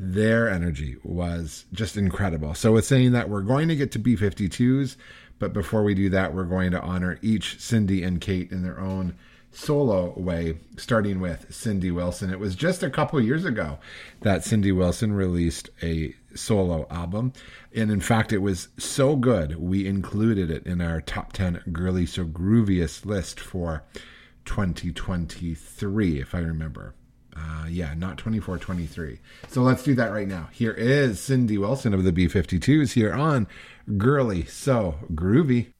their energy was just incredible. So with saying that, we're going to get to B-52s, but before we do that, we're going to honor each Cindy and Kate in their own solo way, starting with Cindy Wilson. It was just a couple years ago that Cindy Wilson released a solo album, and in fact it was so good we included it in our top 10 girly so grooviest list for 2023, if I remember. Not 24, 23. So let's do that right now. Here is Cindy Wilson of the B-52s here on Girly So Groovy.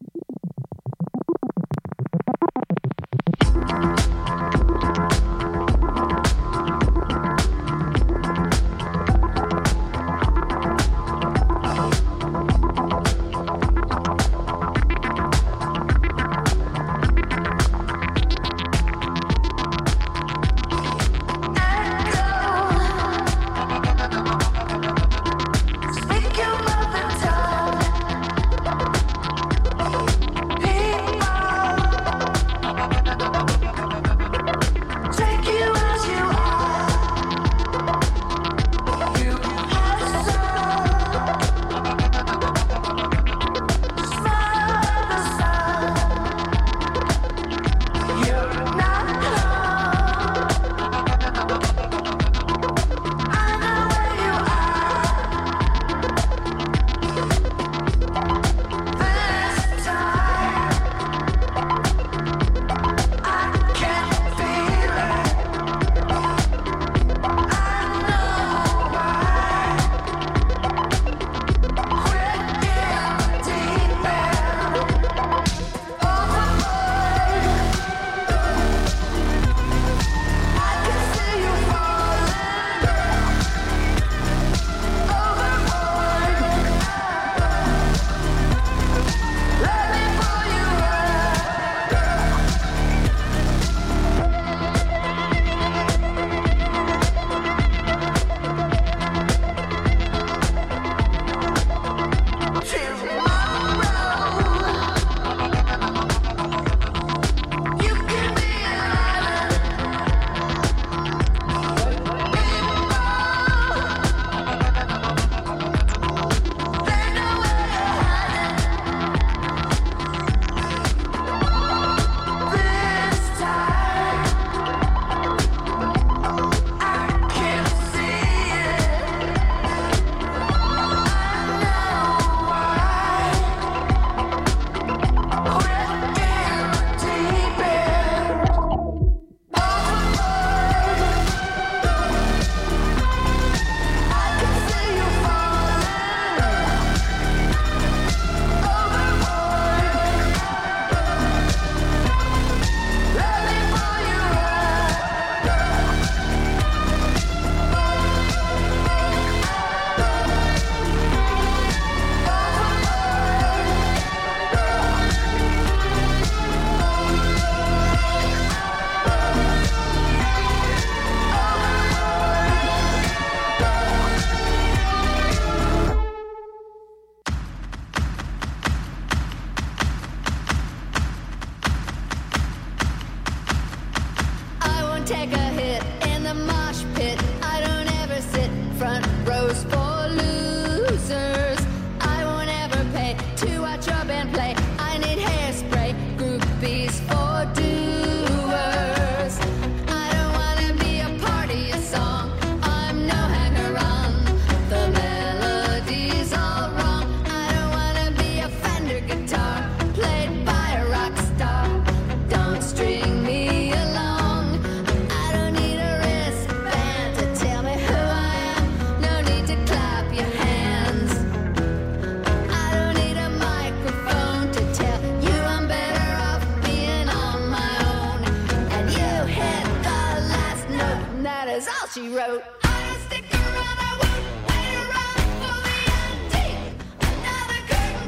She wrote, I'll stick around, I won't wait around for the ending. Another curtain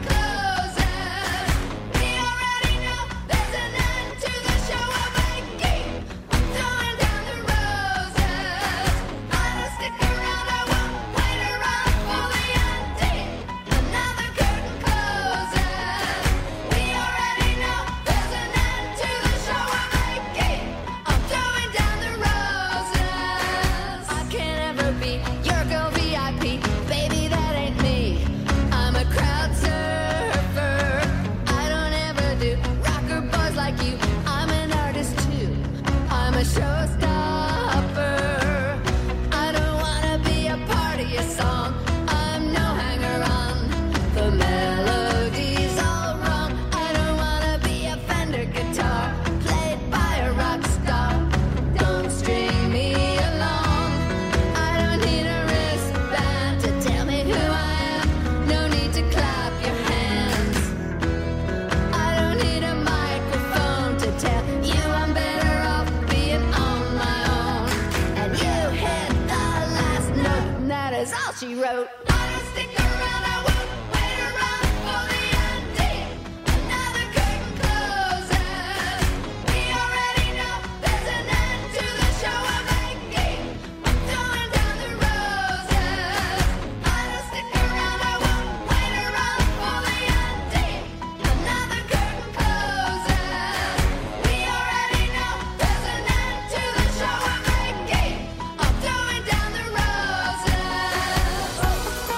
closes. We already know there's an end to the show we're making. I'm throwing down the roses. I'll stick around, I won't wait around for the ending. Another curtain closes. We already know there's an end to the show we're making. I'm throwing down the roses. I can't ever be your girl, be that is all she wrote. I don't stick around, I won't wait around for the ending. Another curtain closes. We already know there's an end to the show I'm making. I'm throwing down the roses. I don't stick around, I won't wait around for the ending. Another curtain closes. We already know there's an end to the show I'm making. I'm throwing down the roses.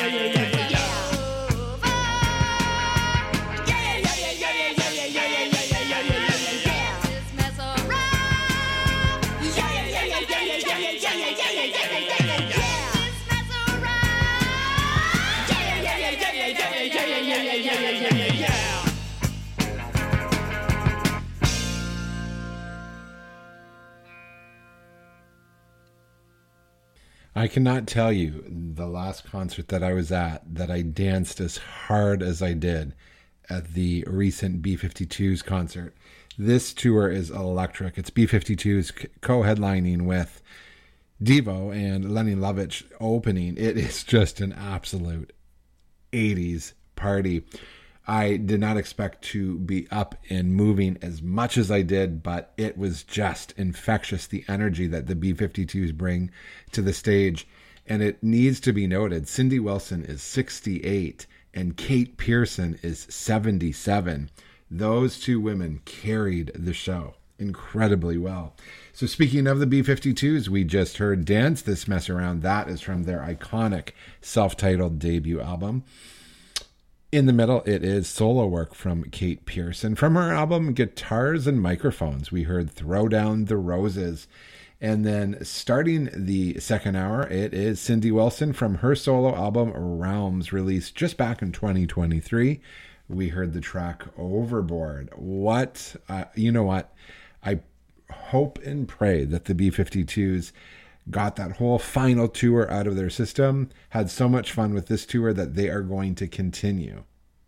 I cannot tell you the last concert that I was at that I danced as hard as I did at the recent B-52s concert. This tour is electric. It's B-52s co-headlining with Devo and Lenny Lovitch opening. It is just an absolute 80s party. I did not expect to be up and moving as much as I did, but it was just infectious, the energy that the B-52s bring to the stage. And it needs to be noted, Cindy Wilson is 68 and Kate Pearson is 77. Those two women carried the show incredibly well. So speaking of the B-52s, we just heard Dance This Mess Around. That is from their iconic self-titled debut album. In the middle, it is solo work from Kate Pearson. From her album Guitars and Microphones, we heard Throw Down the Roses. And then starting the second hour, it is Cindy Wilson from her solo album Realms, released just back in 2023. We heard the track Overboard. You know what? I hope and pray that the B-52s got that whole final tour out of their system, had so much fun with this tour that they are going to continue.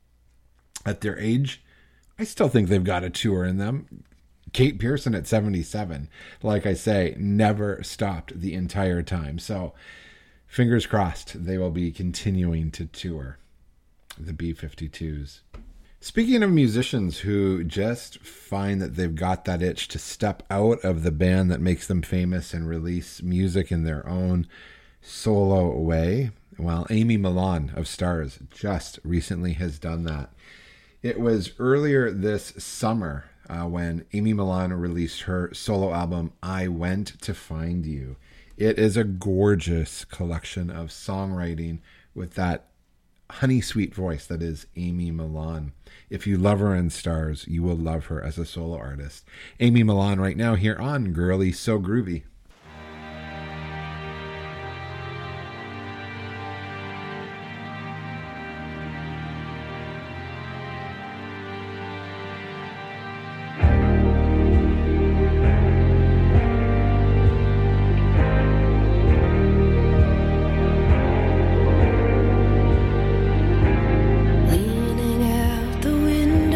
At their age, I still think they've got a tour in them. Kate Pearson at 77, like I say, never stopped the entire time. So fingers crossed they will be continuing to tour the B-52s. Speaking of musicians who just find that they've got that itch to step out of the band that makes them famous and release music in their own solo way, well, Amy Millan of Stars just recently has done that. It was earlier this summer when Amy Millan released her solo album, I Went to Find You. It is a gorgeous collection of songwriting with that honey sweet voice that is Amy Millan. If you love her in Stars, you will love her as a solo artist. Amy Millan right now here on Girly So Groovy. Leaning out the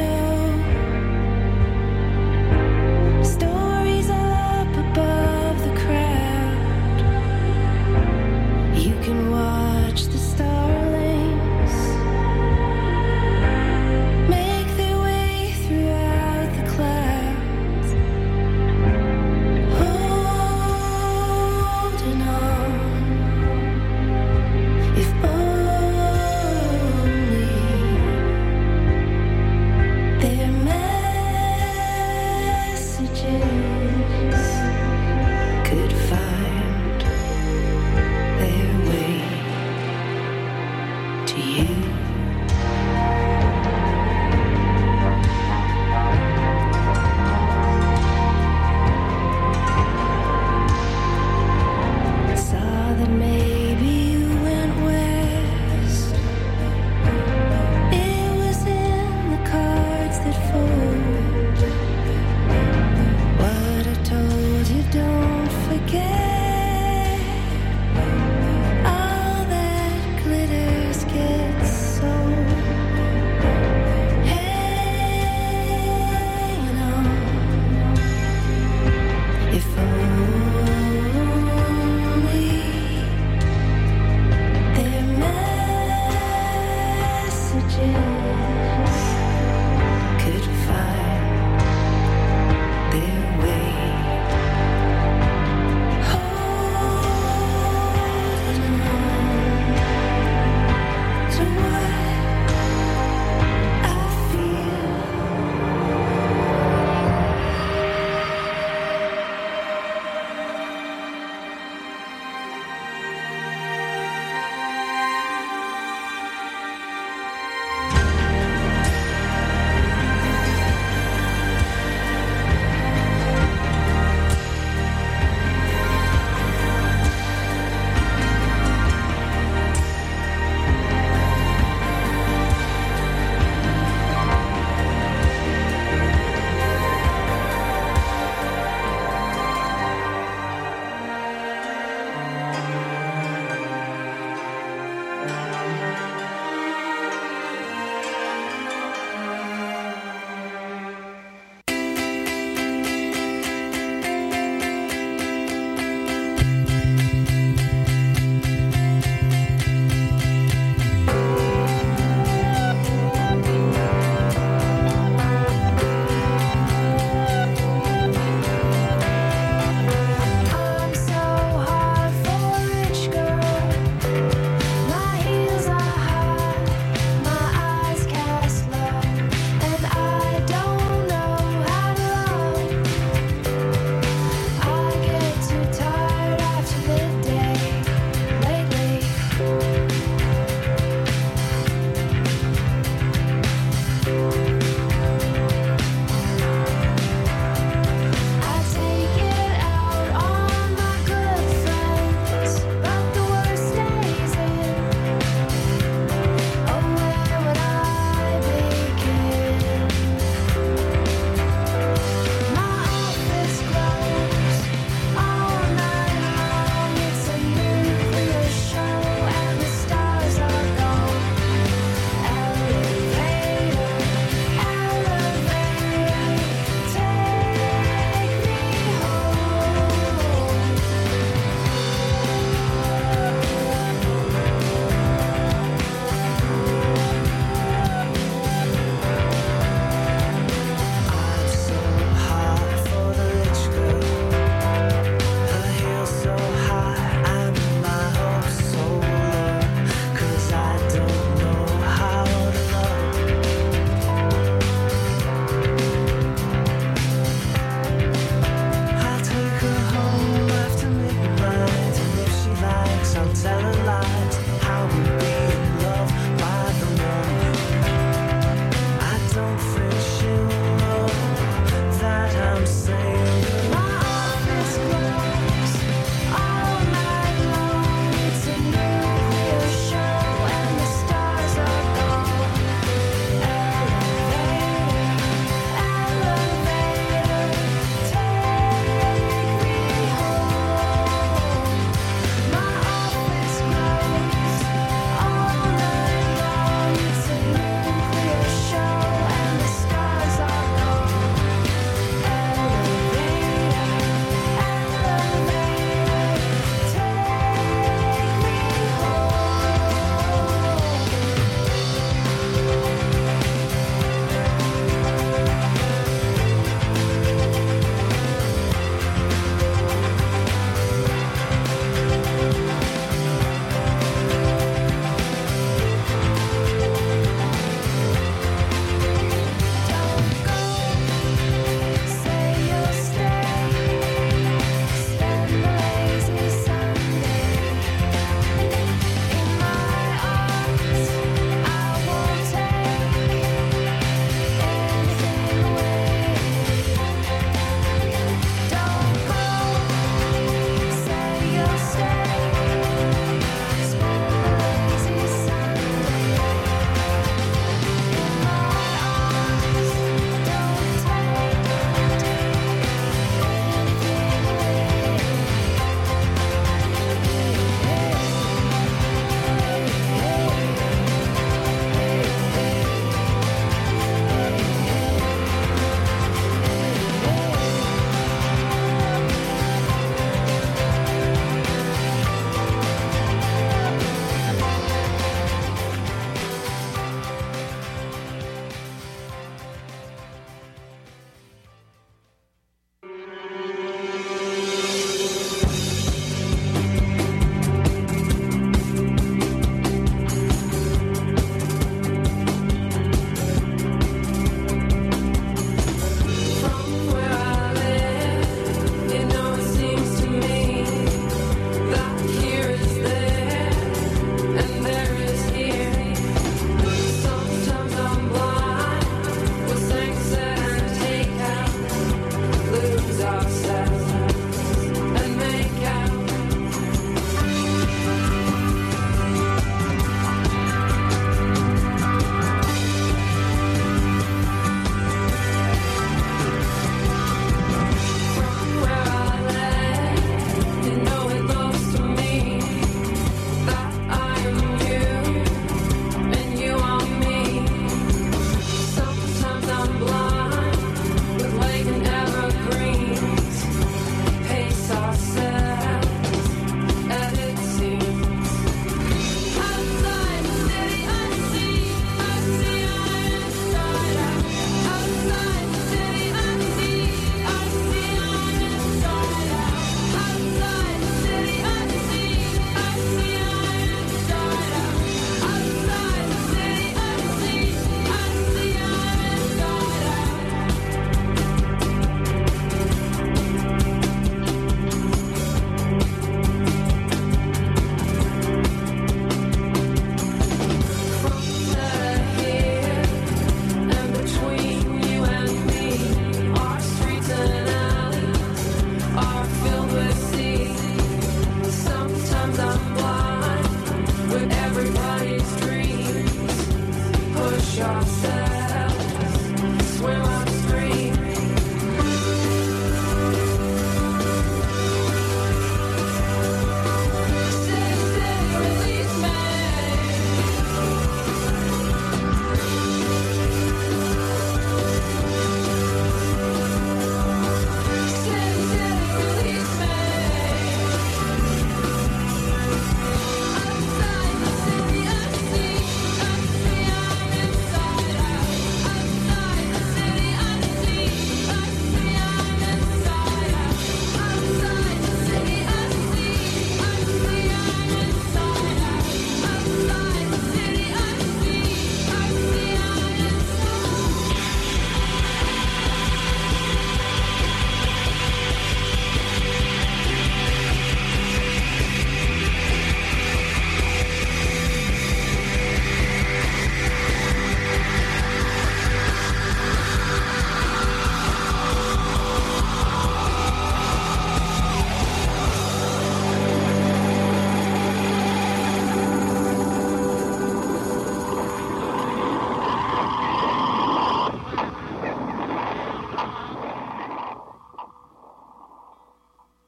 window, stories up above the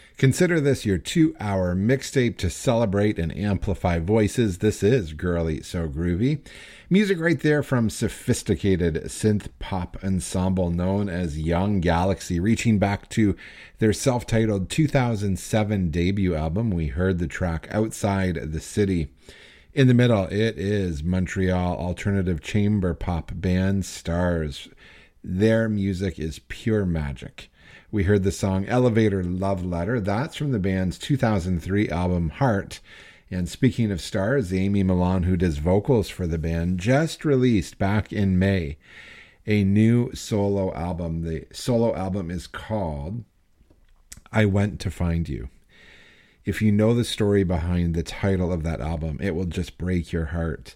Consider this your 2-hour mixtape to celebrate and amplify voices. This is Girly So Groovy. Music right there from sophisticated synth pop ensemble known as Young Galaxy, reaching back to their self-titled 2007 debut album. We heard the track Outside the City. In the middle, it is Montreal alternative chamber pop band Stars. Their music is pure magic. We heard the song Elevator Love Letter. That's from the band's 2003 album Heart. And speaking of Stars, Amy Millan, who does vocals for the band, just released back in May a new solo album. The solo album is called I Went to Find You. If you know the story behind the title of that album, it will just break your heart.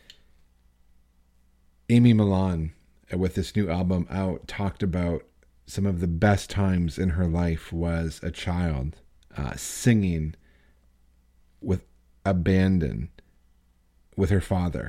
Amy Millan, with this new album out, talked about some of the best times in her life was a child singing with abandon with her father,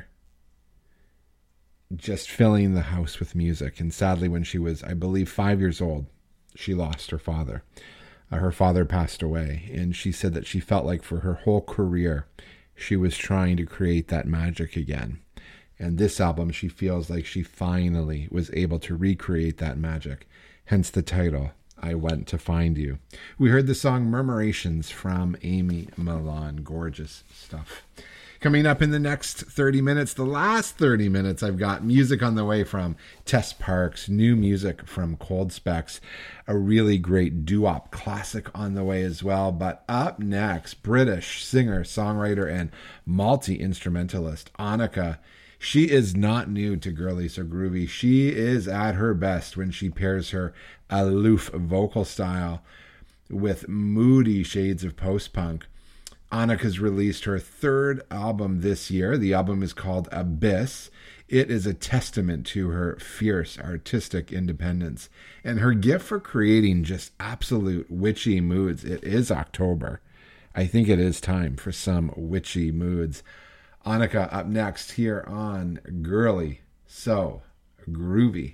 just filling the house with music. And sadly, when she was, I believe, 5 years old, she lost her father. Her father passed away, and she said that she felt like for her whole career, she was trying to create that magic again. And this album, she feels like she finally was able to recreate that magic. Hence the title, I Went to Find You. We heard the song Murmurations from Amy Millan. Gorgeous stuff. Coming up in the next 30 minutes, the last 30 minutes, I've got music on the way from Tess Parks, new music from Cold Specs, a really great doo-wop classic on the way as well. But up next, British singer, songwriter, and multi-instrumentalist Annika. She is not new to Girly So Groovy. She is at her best when she pairs her aloof vocal style with moody shades of post-punk. Annika's released her third album this year. The album is called Abyss. It is a testament to her fierce artistic independence and her gift for creating just absolute witchy moods. It is October. I think it is time for some witchy moods. Annika up next here on Girly So Groovy.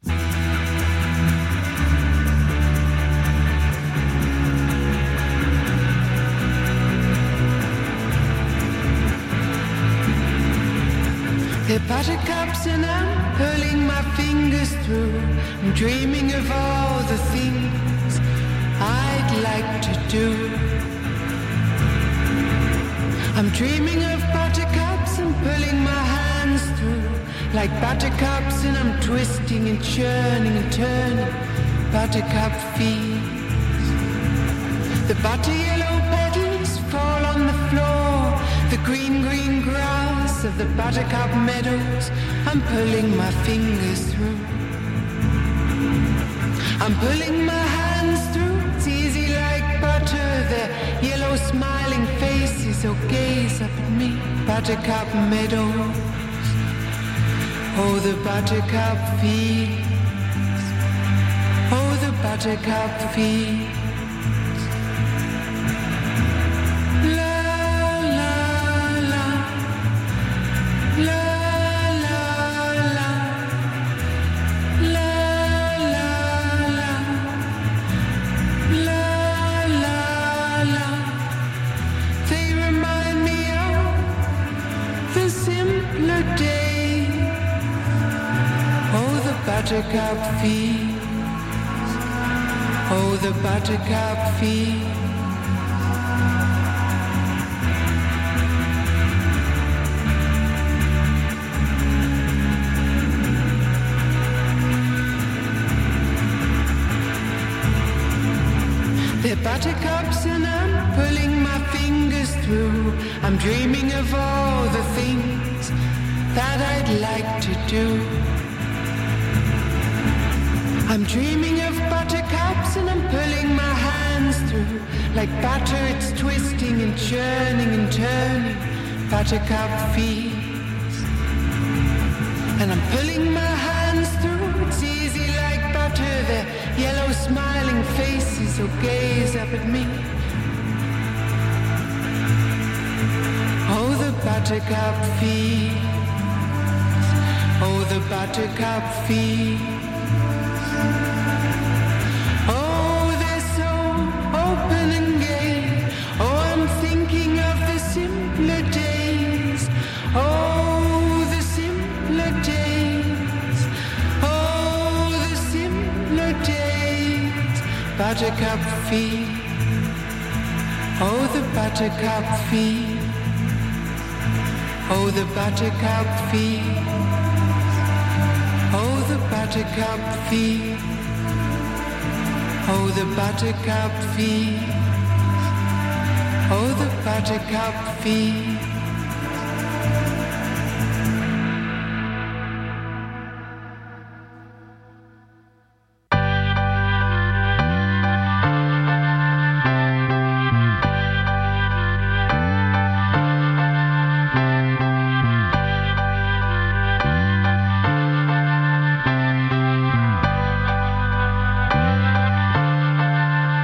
They're buttercups and I'm pulling my fingers through. I'm dreaming of all the things I'd like to do. I'm dreaming of buttercups and pulling my hands through. Like buttercups and I'm twisting and churning and turning. Buttercup feet. The butter yellow petals fall on the floor. The green, green grass of the buttercup meadows. I'm pulling my fingers through. I'm pulling my hands through. It's easy like butter. Their yellow smiling faces oh gaze up at me. Buttercup meadows. Oh, the buttercup fields. Oh, the buttercup fields. Buttercup fields, oh the buttercup fields. They're buttercups and I'm pulling my fingers through. I'm dreaming of all the things that I'd like to do. I'm dreaming of buttercups and I'm pulling my hands through. Like butter it's twisting and churning and turning. Buttercup fields. And I'm pulling my hands through. It's easy like butter. Their yellow smiling faces will gaze up at me. Oh, the buttercup fields. Oh, the buttercup fields. Oh, they're so open and buttercup feet. Oh, the buttercup feet. Oh, the buttercup feet. Oh, the buttercup feet. Oh, the buttercup feet. Oh, the buttercup feet.